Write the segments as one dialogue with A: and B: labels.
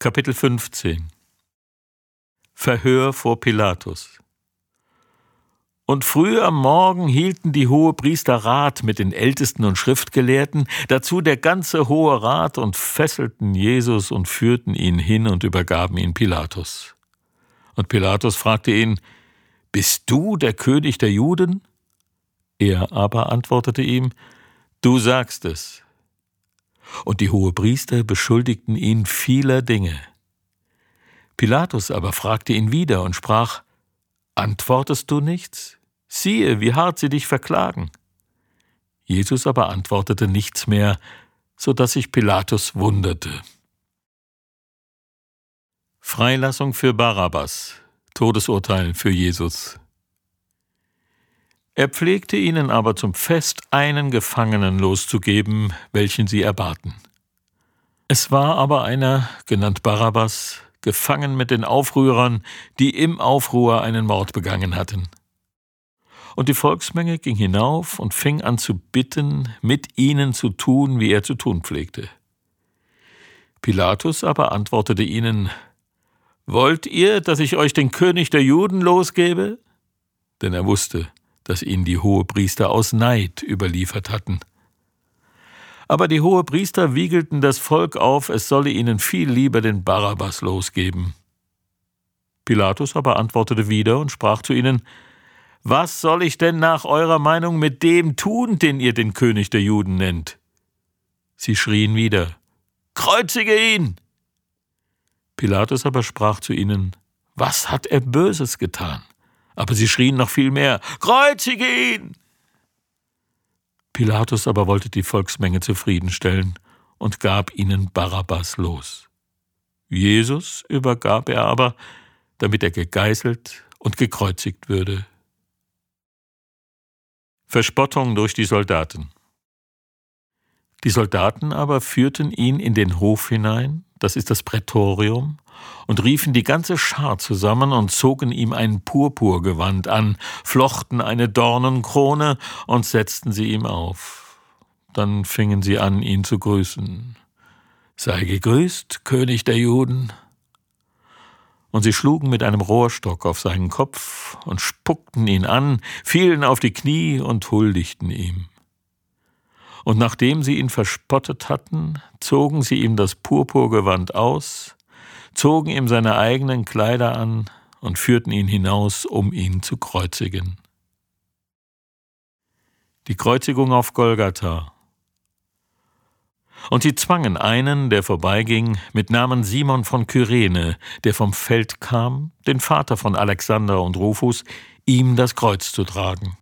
A: Kapitel 15 Verhör vor Pilatus. Und früh am Morgen hielten die Hohepriester Rat mit den Ältesten und Schriftgelehrten, dazu der ganze Hohe Rat, und fesselten Jesus und führten ihn hin und übergaben ihn Pilatus. Und Pilatus fragte ihn: Bist du der König der Juden? Er aber antwortete ihm: Du sagst es. Und die Hohepriester beschuldigten ihn vieler Dinge. Pilatus aber fragte ihn wieder und sprach: Antwortest du nichts? Siehe, wie hart sie dich verklagen. Jesus aber antwortete nichts mehr, so dass sich Pilatus wunderte. Freilassung für Barabbas, Todesurteil für Jesus. Er pflegte ihnen aber zum Fest einen Gefangenen loszugeben, welchen sie erbaten. Es war aber einer, genannt Barabbas, gefangen mit den Aufrührern, die im Aufruhr einen Mord begangen hatten. Und die Volksmenge ging hinauf und fing an zu bitten, mit ihnen zu tun, wie er zu tun pflegte. Pilatus aber antwortete ihnen: Wollt ihr, dass ich euch den König der Juden losgebe? Denn er wusste, dass ihn die Hohepriester aus Neid überliefert hatten. Aber die Hohepriester wiegelten das Volk auf, es solle ihnen viel lieber den Barabbas losgeben. Pilatus aber antwortete wieder und sprach zu ihnen: Was soll ich denn nach eurer Meinung mit dem tun, den ihr den König der Juden nennt? Sie schrien wieder: Kreuzige ihn! Pilatus aber sprach zu ihnen: Was hat er Böses getan? Aber sie schrien noch viel mehr: Kreuzige ihn! Pilatus aber wollte die Volksmenge zufriedenstellen und gab ihnen Barabbas los. Jesus übergab er aber, damit er gegeißelt und gekreuzigt würde. Verspottung durch die Soldaten. Die Soldaten aber führten ihn in den Hof hinein, das ist das Prätorium, und riefen die ganze Schar zusammen und zogen ihm ein Purpurgewand an, flochten eine Dornenkrone und setzten sie ihm auf. Dann fingen sie an, ihn zu grüßen. Sei gegrüßt, König der Juden. Und sie schlugen mit einem Rohrstock auf seinen Kopf und spuckten ihn an, fielen auf die Knie und huldigten ihm. Und nachdem sie ihn verspottet hatten, zogen sie ihm das Purpurgewand aus, zogen ihm seine eigenen Kleider an und führten ihn hinaus, um ihn zu kreuzigen. Die Kreuzigung auf Golgatha. Und sie zwangen einen, der vorbeiging, mit Namen Simon von Kyrene, der vom Feld kam, den Vater von Alexander und Rufus, ihm das Kreuz zu tragen.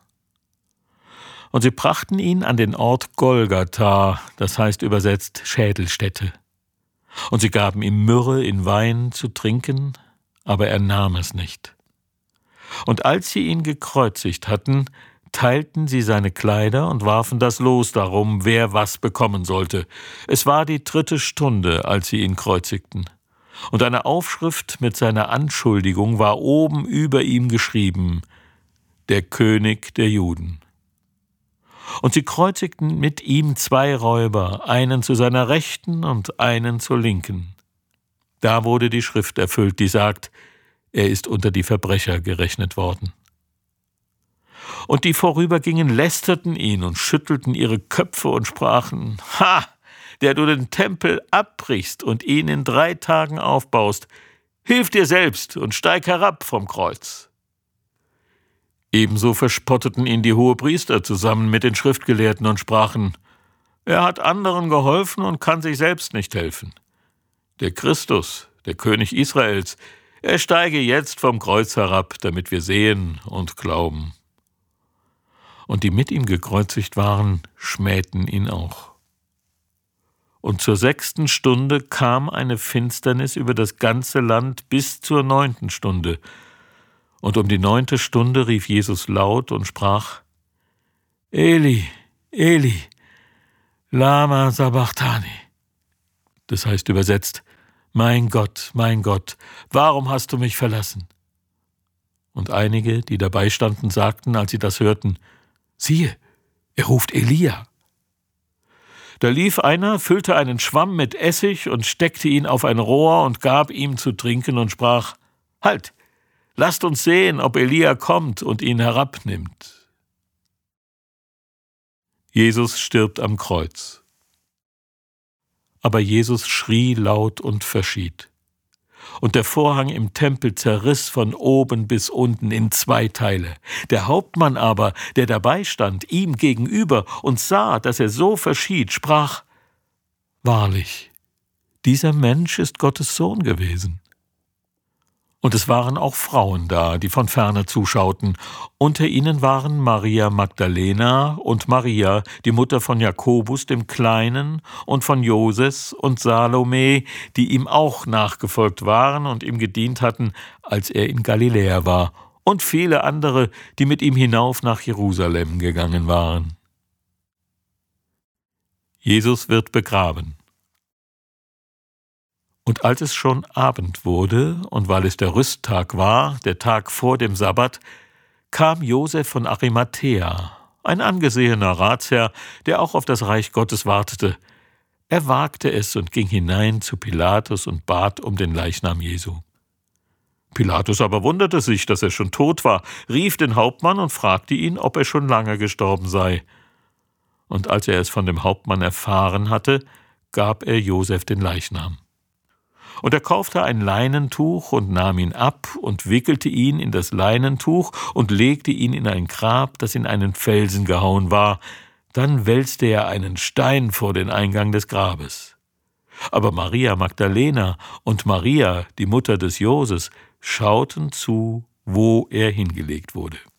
A: Und sie brachten ihn an den Ort Golgatha, das heißt übersetzt Schädelstätte. Und sie gaben ihm Myrrhe in Wein zu trinken, aber er nahm es nicht. Und als sie ihn gekreuzigt hatten, teilten sie seine Kleider und warfen das Los darum, wer was bekommen sollte. Es war die 3. Stunde, als sie ihn kreuzigten. Und eine Aufschrift mit seiner Anschuldigung war oben über ihm geschrieben: Der König der Juden. Und sie kreuzigten mit ihm 2 Räuber, einen zu seiner Rechten und einen zur Linken. Da wurde die Schrift erfüllt, die sagt: Er ist unter die Verbrecher gerechnet worden. Und die vorübergingen, lästerten ihn und schüttelten ihre Köpfe und sprachen: Ha, der du den Tempel abbrichst und ihn in 3 Tagen aufbaust, hilf dir selbst und steig herab vom Kreuz. Ebenso verspotteten ihn die Hohepriester zusammen mit den Schriftgelehrten und sprachen: Er hat anderen geholfen und kann sich selbst nicht helfen. Der Christus, der König Israels, er steige jetzt vom Kreuz herab, damit wir sehen und glauben. Und die mit ihm gekreuzigt waren, schmähten ihn auch. Und zur 6. Stunde kam eine Finsternis über das ganze Land bis zur 9. Stunde. Und um die 9. Stunde rief Jesus laut und sprach: Eli, Eli, lama sabachthani. Das heißt übersetzt: mein Gott, warum hast du mich verlassen? Und einige, die dabei standen, sagten, als sie das hörten: Siehe, er ruft Elia. Da lief einer, füllte einen Schwamm mit Essig und steckte ihn auf ein Rohr und gab ihm zu trinken und sprach: Halt, lasst uns sehen, ob Elia kommt und ihn herabnimmt. Jesus stirbt am Kreuz. Aber Jesus schrie laut und verschied. Und der Vorhang im Tempel zerriss von oben bis unten in 2 Teile. Der Hauptmann aber, der dabei stand, ihm gegenüber und sah, dass er so verschied, sprach: Wahrlich, dieser Mensch ist Gottes Sohn gewesen. Und es waren auch Frauen da, die von ferne zuschauten. Unter ihnen waren Maria Magdalena und Maria, die Mutter von Jakobus dem Kleinen und von Joses und Salome, die ihm auch nachgefolgt waren und ihm gedient hatten, als er in Galiläa war, und viele andere, die mit ihm hinauf nach Jerusalem gegangen waren. Jesus wird begraben. Und als es schon Abend wurde, und weil es der Rüsttag war, der Tag vor dem Sabbat, kam Josef von Arimathäa, ein angesehener Ratsherr, der auch auf das Reich Gottes wartete. Er wagte es und ging hinein zu Pilatus und bat um den Leichnam Jesu. Pilatus aber wunderte sich, dass er schon tot war, rief den Hauptmann und fragte ihn, ob er schon lange gestorben sei. Und als er es von dem Hauptmann erfahren hatte, gab er Josef den Leichnam. Und er kaufte ein Leinentuch und nahm ihn ab und wickelte ihn in das Leinentuch und legte ihn in ein Grab, das in einen Felsen gehauen war. Dann wälzte er einen Stein vor den Eingang des Grabes. Aber Maria Magdalena und Maria, die Mutter des Joses, schauten zu, wo er hingelegt wurde.